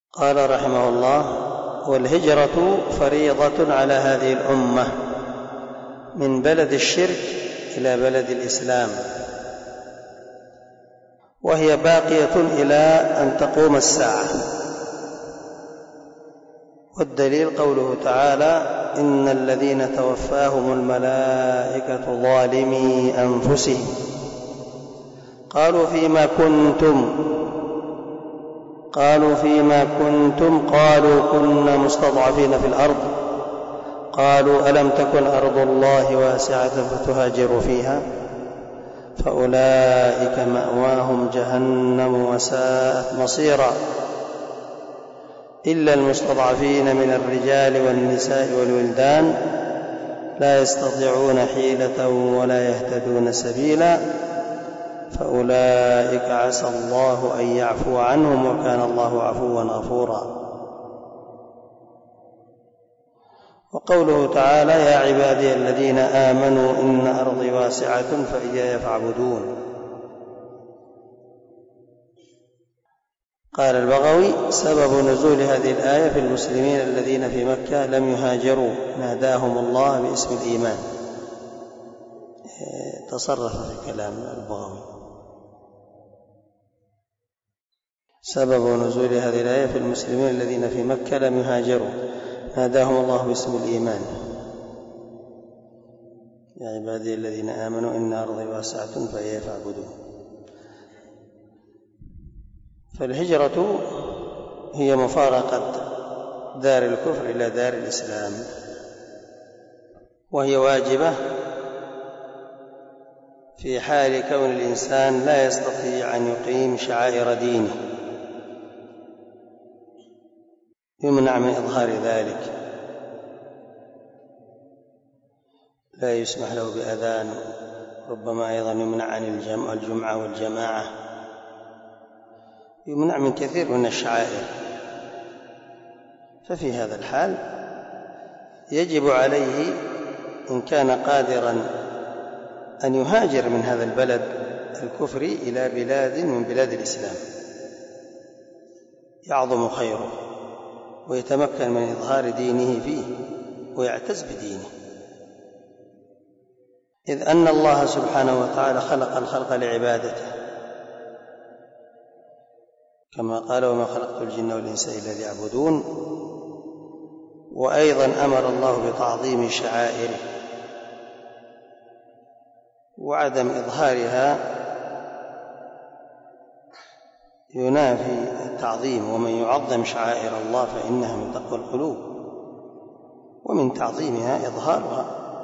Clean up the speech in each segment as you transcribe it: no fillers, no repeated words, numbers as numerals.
قال رحمه الله: والهجرة فريضة على هذه الأمة من بلد الشرك إلى بلد الإسلام، وهي باقية إلى أن تقوم الساعة. والدليل قوله تعالى: إن الذين توفاهم الملائكة ظالمي أنفسهم قالوا فيما كنتم قالوا كنا مستضعفين في الأرض قالوا ألم تكن أرض الله واسعة فتهاجروا فيها فأولئك مأواهم جهنم وساءت مصيرا إلا المستضعفين من الرجال والنساء والولدان لا يستطيعون حيلة ولا يهتدون سبيلا فأولئك عسى الله أن يعفو عنهم وكان الله عفوا غفورا. وقوله تعالى: يا عبادي الذين آمنوا إن أرضي واسعة فإياي فاعبدون. قال البغوي: سبب نزول هذه الآية في المسلمين الذين في مكة لم يهاجروا ناداهم الله باسم الإيمان. تصرف في كلام البغوي. سبب نزول هذه الآية في المسلمين الذين في مكة لم يهاجروا ناداهم الله باسم الإيمان. يا عبادي الذين آمنوا إن أرضي واسعة فإياي فاعبدون. فالهجرة هي مفارقة دار الكفر إلى دار الإسلام، وهي واجبة في حال كون الإنسان لا يستطيع أن يقيم شعائر دينه، يمنع من إظهار ذلك، لا يسمح له بأذان، ربما أيضا يمنع عن الجمعة والجماعة، يمنع من كثير من الشعائر. ففي هذا الحال يجب عليه إن كان قادرا أن يهاجر من هذا البلد الكفري إلى بلاد من بلاد الإسلام يعظم خيره ويتمكن من إظهار دينه فيه ويعتز بدينه، إذ أن الله سبحانه وتعالى خلق الخلق لعبادته كما قال: وما خلقت الجن والإنس إلا ليعبدون. وأيضا أمر الله بتعظيم شعائره وعدم إظهارها ينافي التعظيم، ومن يعظم شعائر الله فإنها من تقوى القلوب، ومن تعظيمها إظهارها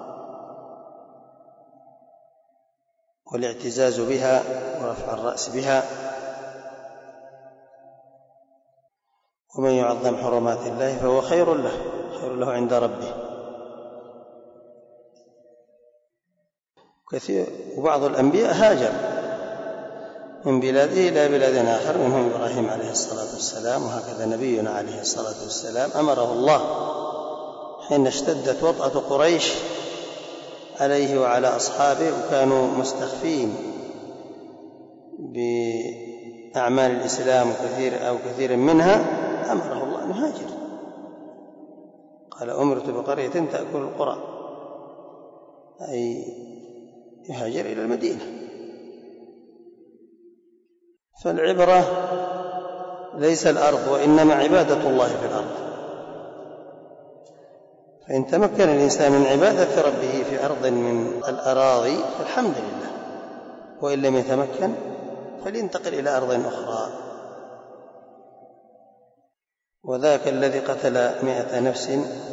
والاعتزاز بها ورفع الرأس بها. ومن يعظم حرمات الله فهو خير له عند ربه. وبعض الأنبياء هاجر من بلاده إلى بلاد آخر، منهم إبراهيم عليه الصلاة والسلام، وهكذا نبينا عليه الصلاة والسلام أمره الله حين اشتدت وطأة قريش عليه وعلى أصحابه وكانوا مستخفين بأعمال الإسلام كثير منها، أمره الله أن يهاجر. قال: أمرت بقرية تأكل القرى، أي يهاجر إلى المدينة. فالعبرة ليس الأرض وإنما عبادة الله في الأرض. فإن تمكن الإنسان من عبادة ربه في أرض من الأراضي فالحمد لله، وإن لم يتمكن فلينتقل إلى أرض أخرى. وذاك الذي قتل 100 نفس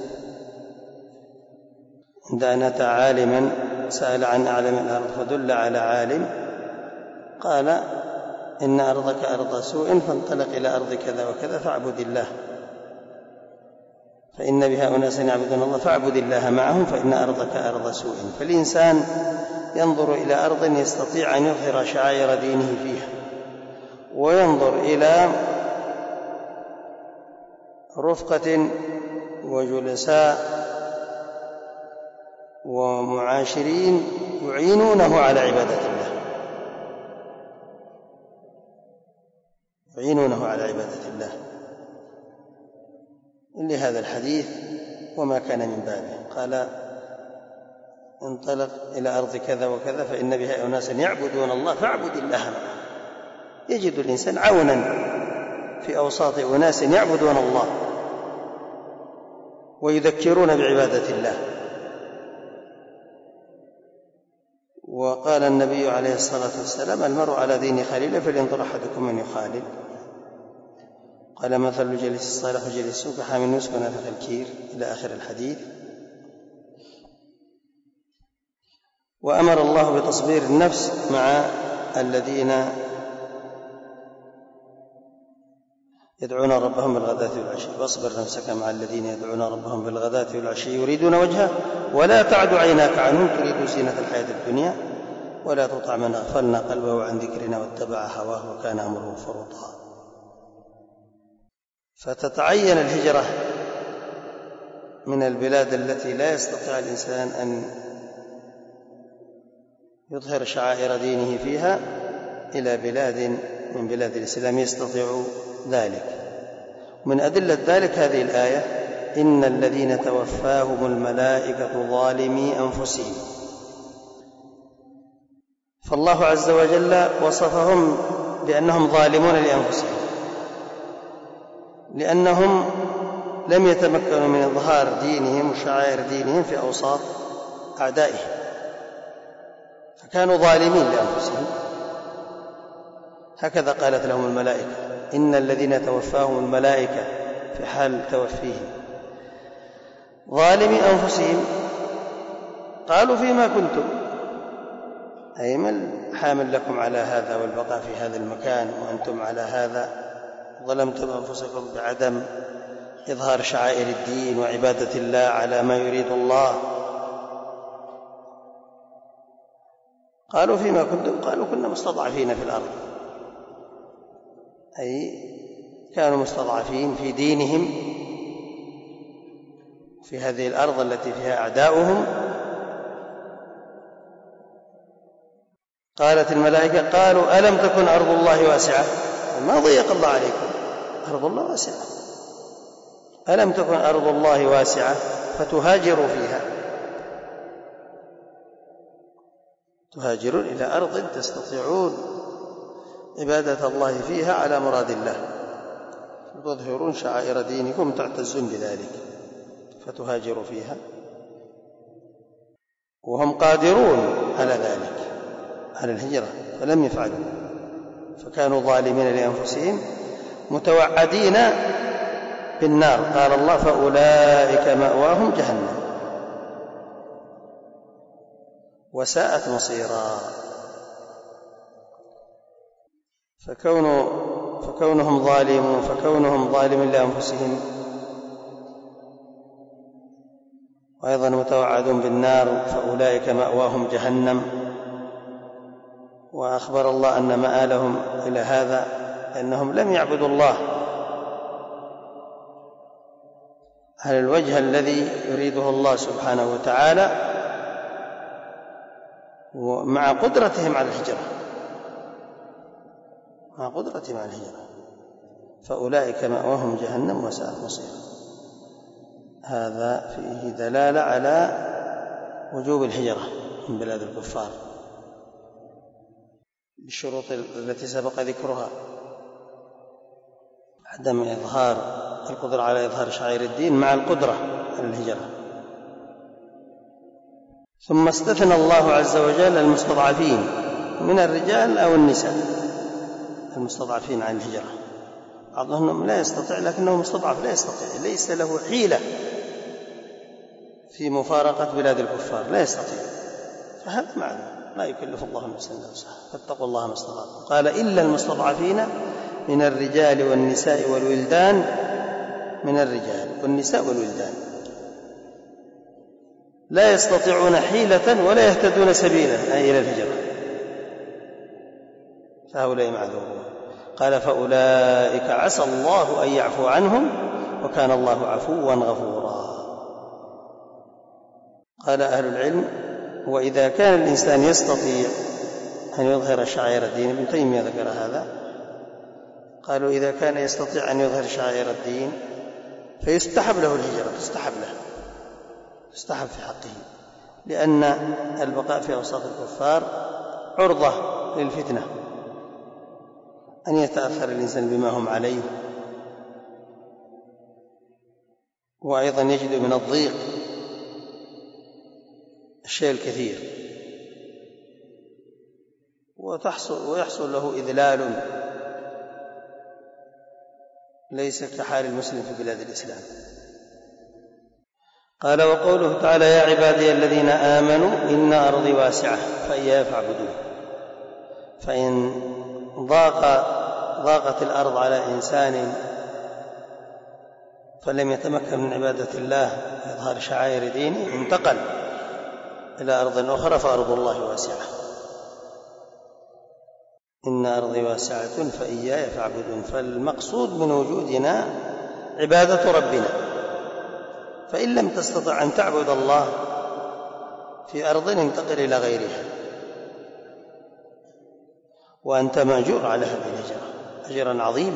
عند أن أتى عالما سأل عن أعلم الأرض فدل على عالم قال: إن أرضك أرض سوء فانطلق إلى أرض كذا وكذا فاعبد الله، فإن بها أناسا يعبدون الله فاعبد الله معهم فإن أرضك أرض سوء. فالإنسان ينظر إلى أرض يستطيع أن يظهر شعائر دينه فيها، وينظر إلى رفقة وجلساء ومعاشرين يعينونه على عبادة الله، لهذا الحديث وما كان من بابه. قال انطلق إلى أرض كذا وكذا فإن بها أناسا يعبدون الله فاعبد الله معه. يجد الإنسان عونا في أوساط أناس يعبدون الله ويذكرون بعبادة الله. وقال النبي عليه الصلاة والسلام المرء على دين خليله فلينظر أحدكم من يخالل. قال مثل الجليس الصالح وجليس السوء كحامل المسك ونافخ الكير إلى آخر الحديث. وأمر الله بتصبير النفس مع الذين يدعون ربهم بالغداة والعشي. واصبر نفسك مع الذين يدعون ربهم بالغداة والعشي يريدون وجهه ولا تعد عيناك عنهم تريد زينة الحياة الدنيا ولا تطع من أغفلنا قلبه عن ذكرنا واتبع هواه وكان أمره فرطا. فتتعين الهجرة من البلاد التي لا يستطيع الإنسان أن يظهر شعائر دينه فيها إلى بلاد من بلاد الإسلام يستطيع ذلك. من أدلة ذلك هذه الآية إن الذين توفاهم الملائكة ظالمي أنفسهم. فالله عز وجل وصفهم بأنهم ظالمون لأنفسهم لأنهم لم يتمكنوا من إظهار دينهم وشعائر دينهم في أوساط أعدائهم فكانوا ظالمين لأنفسهم. هكذا قالت لهم الملائكة إن الذين توفاهم الملائكة في حال توفيهم ظالمي أنفسهم. قالوا فيما كنتم أي ما الحامل لكم على هذا والبقاء في هذا المكان وأنتم على هذا ظلمتم أنفسكم بعدم إظهار شعائر الدين وعبادة الله على ما يريد الله. قالوا فيما كنتم قالوا كنا مستضعفين في الأرض أي كانوا مستضعفين في دينهم في هذه الأرض التي فيها أعداؤهم. قالت الملائكة قالوا ألم تكن أرض الله واسعة ما ضيق الله عليكم أرض الله واسعة ألم تكن أرض الله واسعة فتهاجروا فيها تهاجرون إلى أرض تستطيعون عبادة الله فيها على مراد الله تظهرون شعائر دينكم تعتزون بذلك فتهاجروا فيها وهم قادرون على ذلك على الهجرة فلم يفعلوا فكانوا ظالمين لأنفسهم متوعدين بالنار. قال الله فأولئك مأواهم جهنم وساءت مصيرا. فكونهم ظالمين لأنفسهم وأيضا متوعدون بالنار فأولئك مأواهم جهنم. وأخبر الله أن مآلهم إلى هذا أنهم لم يعبدوا الله على الوجه الذي يريده الله سبحانه وتعالى ومع قدرتهم على الهجرة فأولئك مأواهم جهنم وساءت مصيرا. هذا فيه دلالة على وجوب الهجرة من بلاد الكفار بالشروط التي سبق ذكرها عدم إظهار القدرة على إظهار شعائر الدين مع القدرة على الهجرة. ثم استثنى الله عز وجل المستضعفين من الرجال أو النساء المستضعفين عن الهجرة. بعضهم لا يستطيع لكنه مستضعف لا يستطيع ليس له حيلة في مفارقة بلاد الكفار لا يستطيع فهذا معذور لا يكلف الله نفسا إلا وسعها فاتقوا الله ما استطعتم. قال إلا المستضعفين من الرجال والنساء والولدان من الرجال والنساء والولدان لا يستطيعون حيلة ولا يهتدون سبيلا أي إلى الهجرة فهؤلاء معذورون. قال فأولئك عسى الله أن يعفو عنهم وكان الله عفوا غفورا. قال أهل العلم وإذا كان الإنسان يستطيع أن يظهر شعائر الدين ابن تيمية ذكر هذا قالوا إذا كان يستطيع أن يظهر شعائر الدين فيستحب له الهجرة، تستحب في حقه، لأن البقاء في أوساط الكفار عرضة للفتنة، أن يتأثر الإنسان بما هم عليه، وأيضا يجد من الضيق الشيء الكثير، ويحصل له إذلال ليس كحال المسلم في بلاد الإسلام. قال: وقوله تعالى: يا عبادي الذين آمنوا إن أرضي واسعة فإياي فاعبدون. فإن ضاقت الأرض على إنسان فلم يتمكن من عبادة الله وإظهار شعائر دينه انتقل إلى أرض أخرى، فأرض الله واسعة. إن أرضي واسعة فإياي فاعبدون. فالمقصود من وجودنا عبادة ربنا، فإن لم تستطع أن تعبد الله في أرض انتقل إلى غيرها، وأنت مأجور على هذه الهجرة أجرا عظيما،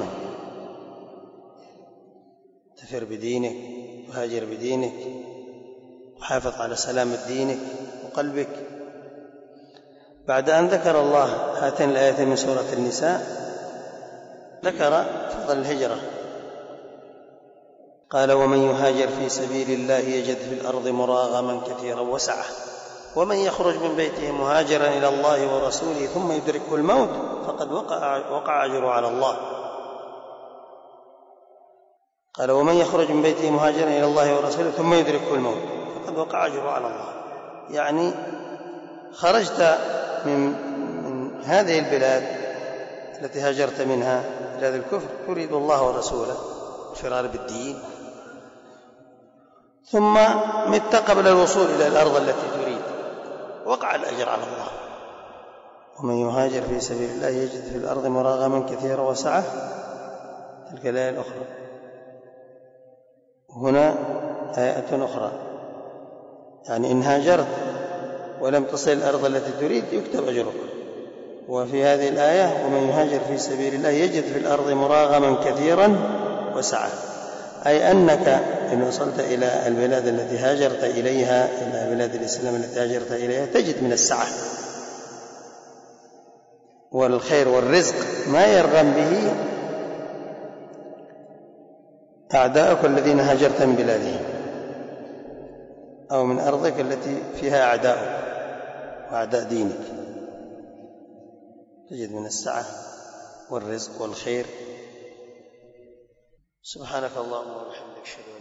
تفر بدينك، تهاجر بدينك، وحافظ على سلامة دينك وقلبك. بعد أن ذكر الله هاتين الآيتين من سورة النساء ذكر فضل الهجرة. قال: ومن يهاجر في سبيل الله يجد في الأرض مراغما كثيرا وسعة، ومن يخرج من بيته مهاجرا إلى الله ورسوله ثم يدركه الموت فقد وقع أجره على الله. قال: ومن يخرج من بيته مهاجرا إلى الله ورسوله ثم يدركه الموت فقد وقع أجره على الله. يعني خرجت من هذه البلاد التي هاجرت منها، بلاد الكفر، تريد الله ورسوله، فرار بالدين، ثم مت قبل الوصول إلى الأرض التي تريد، وقع الأجر على الله. ومن يهاجر في سبيل الله يجد في الأرض مراغما كثيرا وسعة. تلك الآية الأخرى. هنا آية أخرى، يعني إن هاجرت ولم تصل الأرض التي تريد يكتب أجرك. وفي هذه الآية: ومن يهاجر في سبيل الله يجد في الأرض مراغما كثيرا وسعة، أي أنك إن وصلت إلى البلاد التي هاجرت إليها، إلى بلاد الإسلام التي هاجرت إليها، تجد من السعة والخير والرزق ما يرغم به أعداءك الذين هاجرت من بلادهم، أو من أرضك التي فيها أعداءك وأعداء دينك، تجد من السعة والرزق والخير. سبحانك اللهم وبحمدك.